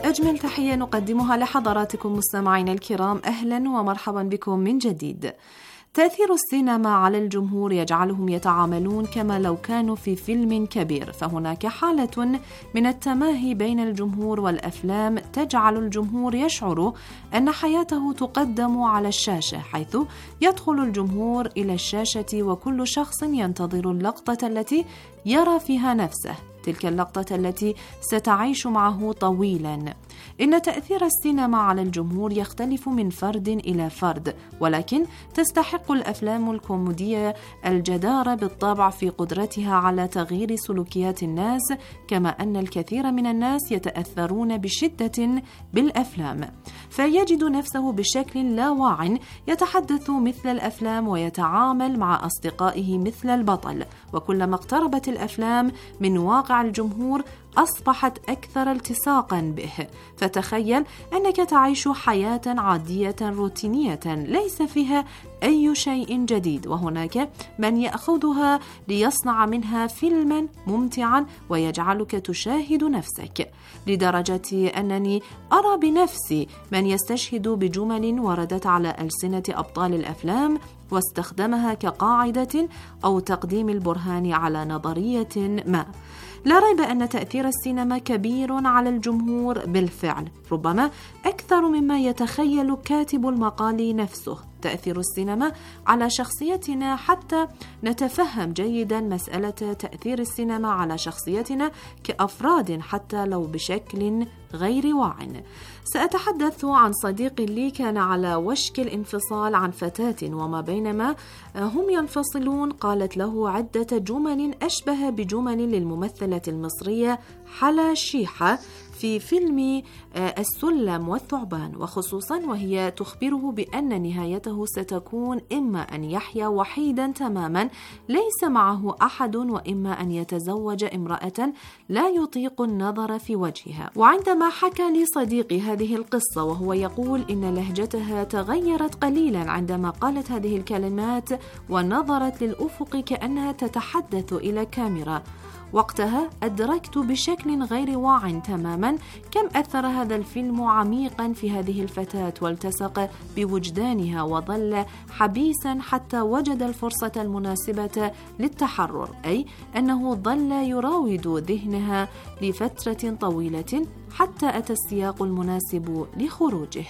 أجمل تحية نقدمها لحضراتكم مستمعينا الكرام، أهلا ومرحبا بكم من جديد. تأثير السينما على الجمهور يجعلهم يتعاملون كما لو كانوا في فيلم كبير، فهناك حالة من التماهي بين الجمهور والأفلام تجعل الجمهور يشعر أن حياته تقدم على الشاشة، حيث يدخل الجمهور إلى الشاشة وكل شخص ينتظر اللقطة التي يرى فيها نفسه، تلك اللقطة التي ستعيش معه طويلا. إن تأثير السينما على الجمهور يختلف من فرد إلى فرد، ولكن تستحق الأفلام الكوميدية الجدارة بالطبع في قدرتها على تغيير سلوكيات الناس، كما أن الكثير من الناس يتأثرون بشدة بالأفلام، فيجد نفسه بشكل لا واع يتحدث مثل الأفلام ويتعامل مع أصدقائه مثل البطل. وكلما اقتربت الأفلام من واقع الجمهور أصبحت أكثر التصاقا به. فتخيل أنك تعيش حياة عادية روتينية ليس فيها أي شيء جديد، وهناك من يأخذها ليصنع منها فيلما ممتعا ويجعلك تشاهد نفسك، لدرجة أنني أرى بنفسي من يستشهد بجمل وردت على ألسنة أبطال الأفلام واستخدمها كقاعدة أو تقديم البرهان على نظرية ما. لا ريب أن تأثير السينما كبير على الجمهور بالفعل، ربما أكثر مما يتخيل كاتب المقال نفسه. تأثير السينما على شخصيتنا حتى نتفهم جيدا مسألة تأثير السينما على شخصيتنا كأفراد حتى لو بشكل غير واع. سأتحدث عن صديق لي كان على وشك الانفصال عن فتاة، وما بينما هم ينفصلون قالت له عدة جمل أشبه بجمل للممثلة المصرية حلا شيحة في فيلم السلم والثعبان، وخصوصا وهي تخبره بأن نهايته ستكون إما أن يحيا وحيدا تماما ليس معه أحد، وإما أن يتزوج امرأة لا يطيق النظر في وجهها. وعندما حكى لي صديقي هذه القصة وهو يقول إن لهجتها تغيرت قليلا عندما قالت هذه الكلمات ونظرت للأفق كأنها تتحدث إلى كاميرا، وقتها أدركت بشكل غير واع تماما كم أثر هذا الفيلم عميقا في هذه الفتاة والتصق بوجدانها وظل حبيسا حتى وجد الفرصة المناسبة للتحرر، أي أنه ظل يراود ذهنها لفترة طويلة حتى أتى السياق المناسب لخروجه.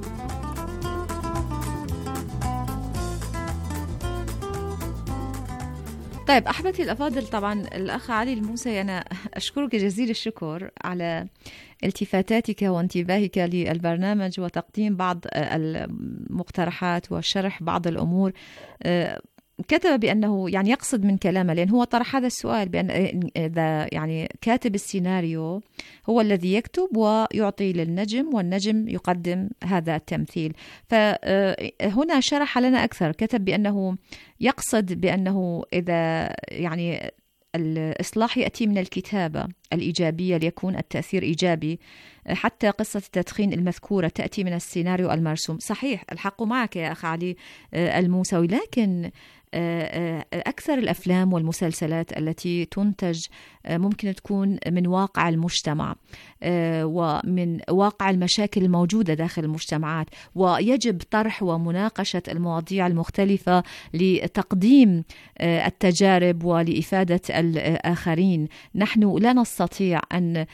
طيب أحبتي الأفاضل، طبعا الأخ علي الموسى أنا أشكرك جزيل الشكر على التفاتاتك وانتباهك للبرنامج وتقديم بعض المقترحات وشرح بعض الأمور. كتب بأنه يعني يقصد من كلامه، لأن هو طرح هذا السؤال بأن إذا يعني كاتب السيناريو هو الذي يكتب ويعطي للنجم والنجم يقدم هذا التمثيل، فهنا شرح لنا أكثر. كتب بأنه يقصد بأنه إذا يعني الإصلاح يأتي من الكتابة الإيجابية ليكون التأثير إيجابي، حتى قصة التدخين المذكورة تأتي من السيناريو المرسوم. صحيح، الحق معك يا أخ علي الموسوي، لكن أكثر الأفلام والمسلسلات التي تنتج ممكن تكون من واقع المجتمع ومن واقع المشاكل الموجودة داخل المجتمعات، ويجب طرح ومناقشة المواضيع المختلفة لتقديم التجارب ولإفادة الآخرين. نحن لا نستطيع أن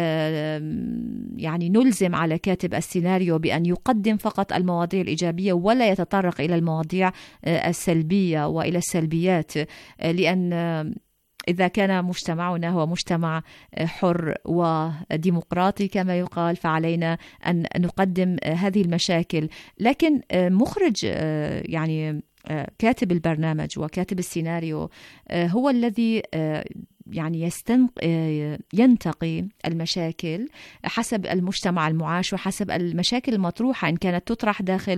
يعني نلزم على كاتب السيناريو بأن يقدم فقط المواضيع الإيجابية ولا يتطرق إلى المواضيع السلبية وإلى السلبيات، لأن إذا كان مجتمعنا هو مجتمع حر وديمقراطي كما يقال، فعلينا أن نقدم هذه المشاكل. لكن مخرج يعني كاتب البرنامج وكاتب السيناريو هو الذي يعني يستنق ينتقي المشاكل حسب المجتمع المعاش وحسب المشاكل المطروحة، إن كانت تطرح داخل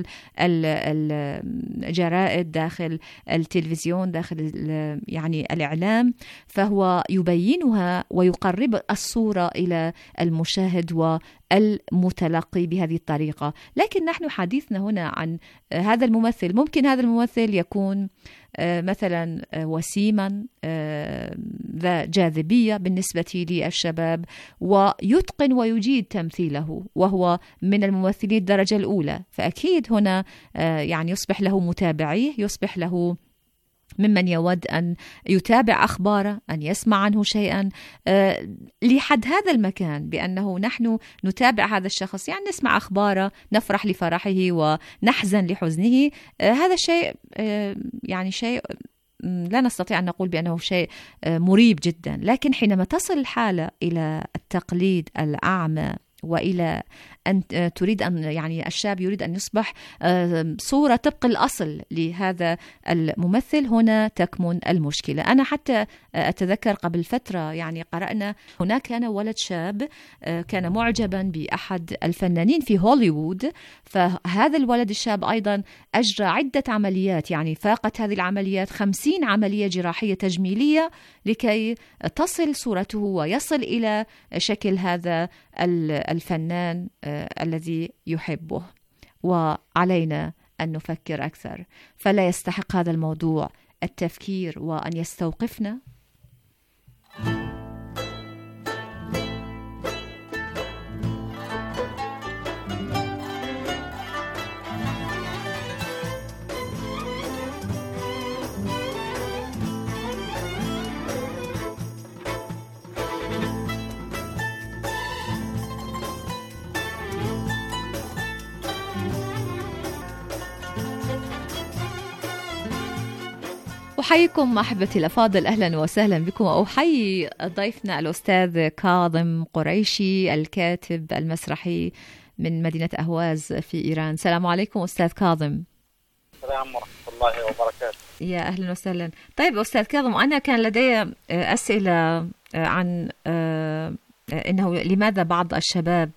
الجرائد، داخل التلفزيون، داخل يعني الإعلام، فهو يبينها ويقرب الصورة إلى المشاهد والمتلقي بهذه الطريقة. لكن نحن حديثنا هنا عن هذا الممثل، ممكن هذا الممثل يكون مثلا وسيما ذا جاذبية بالنسبة للشباب ويتقن ويجيد تمثيله وهو من الممثلين الدرجة الأولى، فأكيد هنا يعني يصبح له متابعيه، يصبح له ممن يود أن يتابع أخباره، أن يسمع عنه شيئا أه لحد هذا المكان، بأنه نحن نتابع هذا الشخص، يعني نسمع أخباره، نفرح لفرحه ونحزن لحزنه. أه هذا الشيء أه يعني شيء لا نستطيع أن نقول بأنه شيء أه مريب جدا، لكن حينما تصل الحالة إلى التقليد الأعمى وإلى أن تريد أن يعني الشاب يريد أن يصبح صورة طبق الأصل لهذا الممثل، هنا تكمن المشكلة. أنا حتى أتذكر قبل فترة يعني قرأنا هناك كان ولد شاب كان معجبا بأحد الفنانين في هوليوود، فهذا الولد الشاب أيضا أجرى عدة عمليات، يعني فاقت هذه العمليات خمسين عملية جراحية تجميلية لكي تصل صورته ويصل إلى شكل هذا الفنان الذي يحبه. وعلينا أن نفكر أكثر، فلا يستحق هذا الموضوع التفكير وأن يستوقفنا؟ أحييكم أحبتي الأفاضل، أهلا وسهلا بكم. وأحيي ضيفنا الأستاذ كاظم قريشي الكاتب المسرحي من مدينة أهواز في إيران. السلام عليكم أستاذ كاظم. السلام ورحمة الله وبركاته. يا أهلا وسهلا. طيب أستاذ كاظم، أنا كان لدي أسئلة عن إنه لماذا بعض الشباب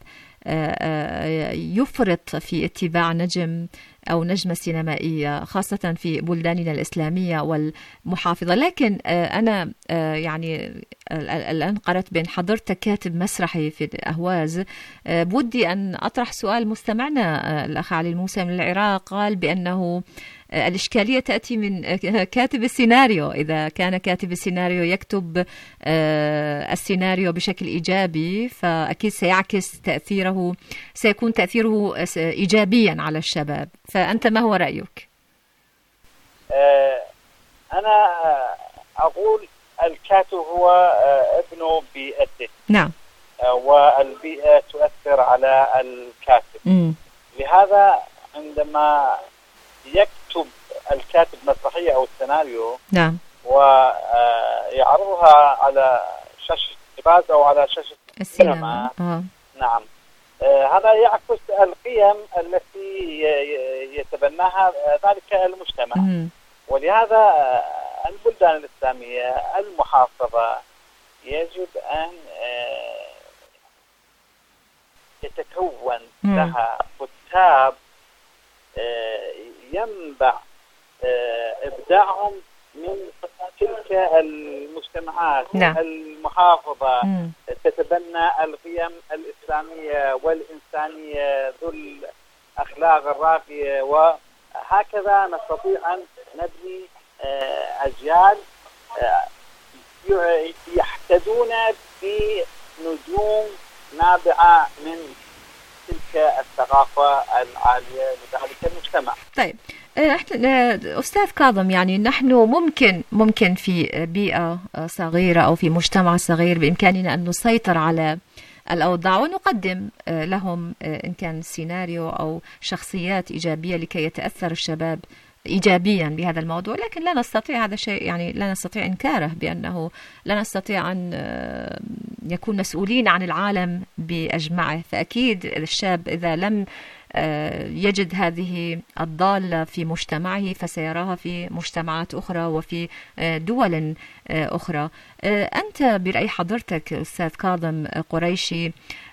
يفرط في اتباع نجم أو نجمة سينمائية خاصة في بلداننا الإسلامية والمحافظة، لكن أنا يعني الآن قرأت بأن حضرتك كاتب مسرحي في أهواز، بودي أن أطرح سؤال مستمعنا الأخ علي الموسى من العراق، قال بأنه الإشكالية تأتي من كاتب السيناريو. إذا كان كاتب السيناريو يكتب السيناريو بشكل إيجابي فأكيد سيعكس تأثيره، سيكون تأثيره إيجابيا على الشباب، فأنت ما هو رأيك؟ أنا أقول الكاتب هو ابن بيئته. نعم. والبيئة تؤثر على الكاتب. م. لهذا عندما يكتب الكاتب مسرحية أو السيناريو نعم ويعرضها على شاشة التلفاز أو على شاشة السينما آه. نعم آه هذا يعكس القيم التي يتبناها ذلك المجتمع. م. ولهذا البلدان الإسلامية المحافظة يجب أن آه يتكون م. لها كتاب ينبع إبداعهم من تلك المجتمعات. نعم. المحافظة مم. تتبنى القيم الإسلامية والإنسانية ذو الأخلاق الراقية، وهكذا نستطيع أن نبني أجيال يحتدون بنجوم نابعة من تلك الثقافة العالية لذلك المجتمع. طيب أستاذ كاظم، يعني نحن ممكن ممكن في بيئة صغيرة أو في مجتمع صغير بإمكاننا أن نسيطر على الأوضاع ونقدم لهم إن كان سيناريو أو شخصيات إيجابية لكي يتأثر الشباب إيجابيا بهذا الموضوع، لكن لا نستطيع هذا الشيء، يعني لا نستطيع إنكاره بأنه لا نستطيع أن يكون مسؤولين عن العالم بأجمعه. فأكيد الشاب إذا لم يجد هذه الضالة في مجتمعه فسيراها في مجتمعات أخرى وفي دول أخرى. أنت برأي حضرتك أستاذ كاظم قريشي،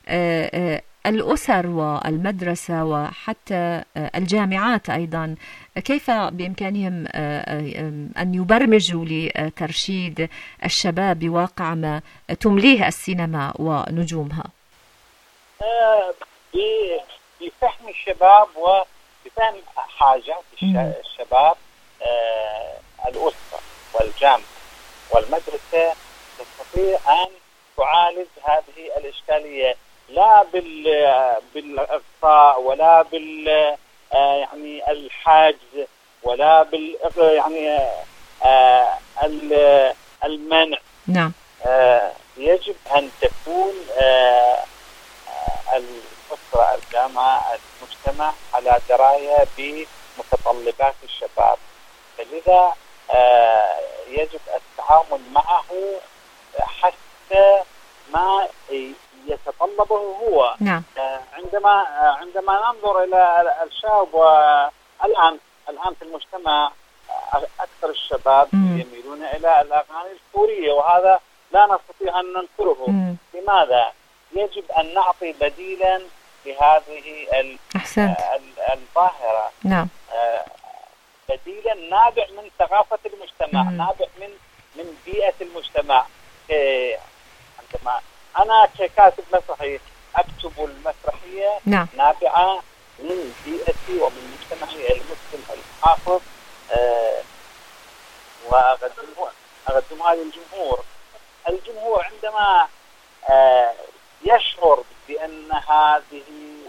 الأسر والمدرسة وحتى الجامعات أيضا كيف بإمكانهم أن يبرمجوا لترشيد الشباب بواقع ما تمليه السينما ونجومها؟ بفهم الشباب وبفهم حاجات الشباب الأسرة والجامعة والمدرسة تستطيع أن تعالج هذه الإشكالية، لا بال بالإقصاء ولا بال يعني الحاجز ولا بال يعني المنع. نعم. يجب أن تكون الأسرة، الجامعة، المجتمع على دراية بمتطلبات الشباب، فلذا يجب التعامل معه حتى ما يتطلبه هو. نعم. عندما عندما ننظر إلى الشاب والآن الآن في المجتمع أكثر الشباب مم. يميلون إلى الأغاني الكورية، وهذا لا نستطيع أن ننكره. مم. لماذا؟ يجب أن نعطي بديلا لهذه الظاهرة. نعم. بديلا نابع من ثقافة المجتمع، مم. نابع من من بيئة المجتمع. عندما أنا ككاتب مسرحي أكتب المسرحية، نعم. نابعة من بيئتي ومن مجتمعي المسلم المحافظ، أه وأقدمها أقدمها للجمهور. الجمهور عندما أه يشعر بأن هذه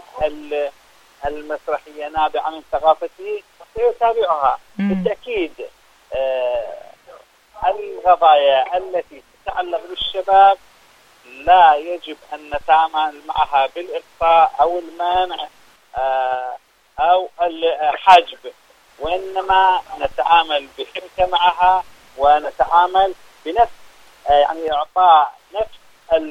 المسرحية نابعة من ثقافته سيتابعها. بالتأكيد أه القضايا التي تتعلق بالشباب لا يجب أن نتعامل معها بالإقصاء أو المنع أو الحجب، وإنما نتعامل بحنكة معها ونتعامل بنفس يعني إعطاء نفس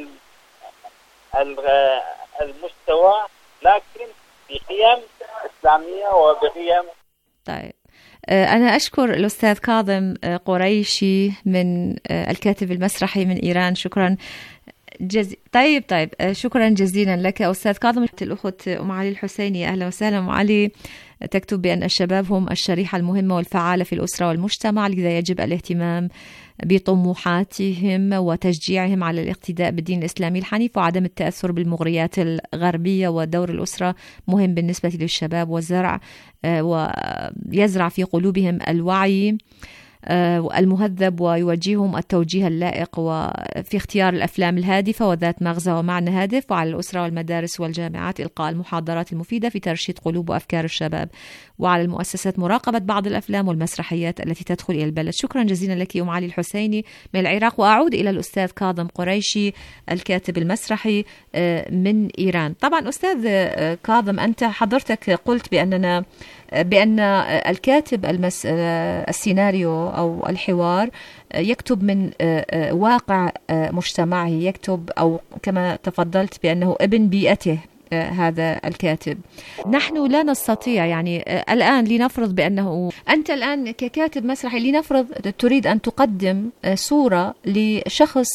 المستوى، لكن بقيم إسلامية وبقيم. طيب، أنا أشكر الأستاذ كاظم قريشي من الكاتب المسرحي من إيران. شكرا جز... طيب طيب شكرا جزيلا لك أستاذ كاظم. الأخت أم علي الحسيني، أهلا وسهلا أم علي. تكتب بأن الشباب هم الشريحة المهمة والفعالة في الأسرة والمجتمع، لذا يجب الاهتمام بطموحاتهم وتشجيعهم على الاقتداء بالدين الإسلامي الحنيف وعدم التأثر بالمغريات الغربية، ودور الأسرة مهم بالنسبة للشباب والزرع ويزرع في قلوبهم الوعي المهذب ويوجههم التوجيه اللائق وفي اختيار الأفلام الهادفة وذات مغزى ومعنى هادف، وعلى الأسرة والمدارس والجامعات إلقاء المحاضرات المفيدة في ترشيد قلوب وأفكار الشباب، وعلى المؤسسات مراقبة بعض الأفلام والمسرحيات التي تدخل إلى البلد. شكرا جزيلا لك أم علي الحسيني من العراق. وأعود إلى الأستاذ كاظم قريشي الكاتب المسرحي من إيران. طبعا أستاذ كاظم، أنت حضرتك قلت بأننا بأن الكاتب المس... السيناريو أو الحوار يكتب من واقع مجتمعه، يكتب أو كما تفضلت بأنه ابن بيئته هذا الكاتب. نحن لا نستطيع يعني الآن لنفرض بأنه أنت الآن ككاتب مسرحي لنفرض تريد أن تقدم صورة لشخص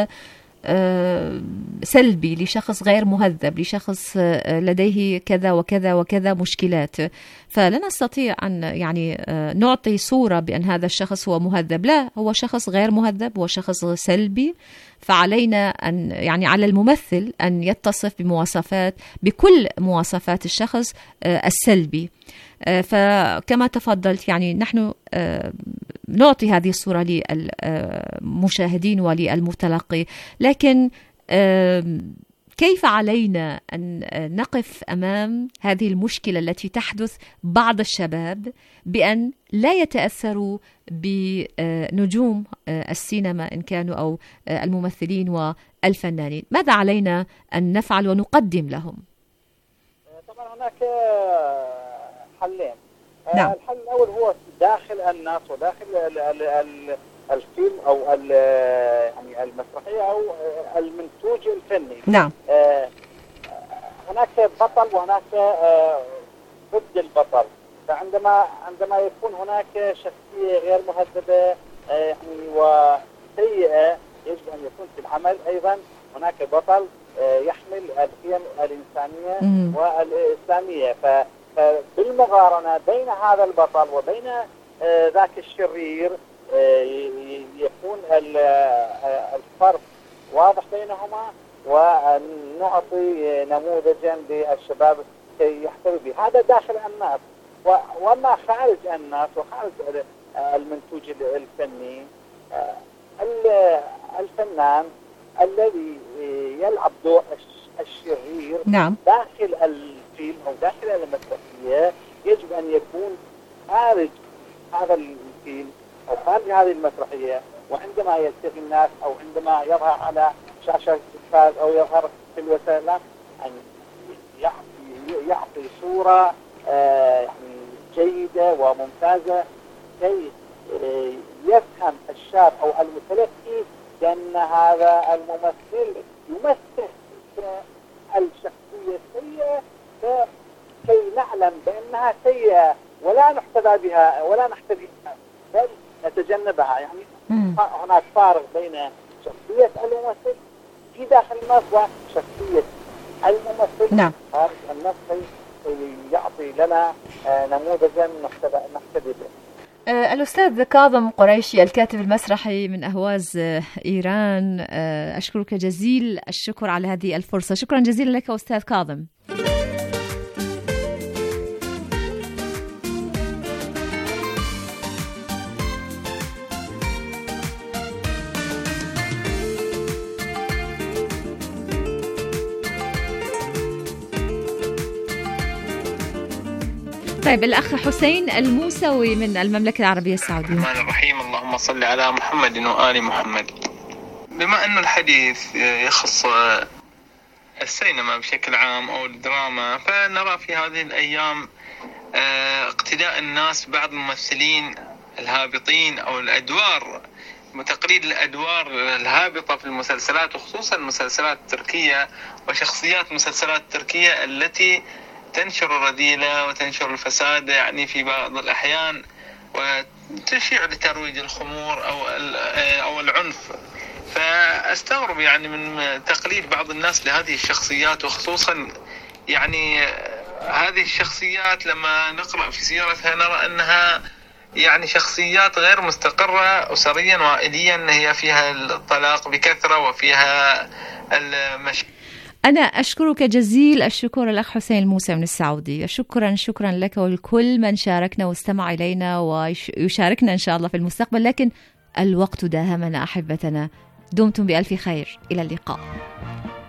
سلبي، لشخص غير مهذب، لشخص لديه كذا وكذا وكذا مشكلات، فلا نستطيع أن يعني نعطي صورة بأن هذا الشخص هو مهذب. لا، هو شخص غير مهذب، هو شخص سلبي، فعلينا أن يعني على الممثل أن يتصف بمواصفات بكل مواصفات الشخص السلبي. فكما تفضلت يعني نحن نعطي هذه الصورة للمشاهدين وللمتلقي، لكن كيف علينا أن نقف أمام هذه المشكلة التي تحدث بعض الشباب بأن لا يتأثروا بنجوم السينما إن كانوا أو الممثلين والفنانين؟ ماذا علينا أن نفعل ونقدم لهم؟ طبعا هناك حلين. نعم. الحل الأول هو داخل الناس وداخل ال ال ال الفيلم أو يعني المسرحية أو المنتوج الفني. نعم. هناك بطل وهناك ضد البطل، فعندما عندما يكون هناك شخصية غير مهذبة يعني وسيئة، يجب أن يكون في العمل أيضا هناك بطل يحمل القيم الإنسانية والإسلامية. ف فبالمقارنة بين هذا البطل وبين ذاك الشرير يكون الفرق واضح بينهما، ونعطي نموذجا للشباب كي يحتوي به. هذا داخل الناس، وأما خارج الناس وخارج المنتوج الفني. الفنان الذي يلعب دور الشرير نعم. داخل الفيلم أو داخل المسرحية يجب أن يكون خارج هذا الفيلم أو خارج هذه المسرحية، وعندما يلتقي الناس أو عندما يظهر على شاشة التلفاز أو يظهر في الوسائل أن يعطي, يعطي صورة يعني جيدة وممتازة كي يفهم الشاب أو المتلقي بأن هذا الممثل يمثل الشخصية السيئة كي نعلم بأنها سيئة ولا نحتذى بها ولا نحتذي بها بل نتجنبها. يعني م. هناك فارق بين شخصية الممثل في داخل النص وشخصية الممثل نعم. خارج النص يعطي لنا نموذجا نحتذي به. الأستاذ كاظم قريشي الكاتب المسرحي من أهواز إيران، أشكرك جزيل الشكر على هذه الفرصة. شكرا جزيلا لك أستاذ كاظم. طيب الأخ حسين الموسوي من المملكة العربية السعودية. الرحمن الرحيم، اللهم صل على محمد وآل محمد. بما أن الحديث يخص السينما بشكل عام أو الدراما، فنرى في هذه الأيام اقتداء الناس بعض الممثلين الهابطين أو الأدوار، تقليد الأدوار الهابطة في المسلسلات وخصوصا المسلسلات التركية وشخصيات مسلسلات التركية التي تنشر الرذيلة وتنشر الفساد يعني في بعض الأحيان وتشيع لترويج الخمور أو أو العنف. فأستغرب يعني من تقليد بعض الناس لهذه الشخصيات، وخصوصا يعني هذه الشخصيات لما نقرأ في سيرتها نرى أنها يعني شخصيات غير مستقرة أسريا وعائليا، هي فيها الطلاق بكثرة وفيها المشاكل. أنا أشكرك جزيل الشكر الأخ حسين الموسى من السعودية. شكرا شكرا لك ولكل من شاركنا واستمع إلينا ويشاركنا إن شاء الله في المستقبل، لكن الوقت داهمنا أحبتنا. دمتم بألف خير، إلى اللقاء.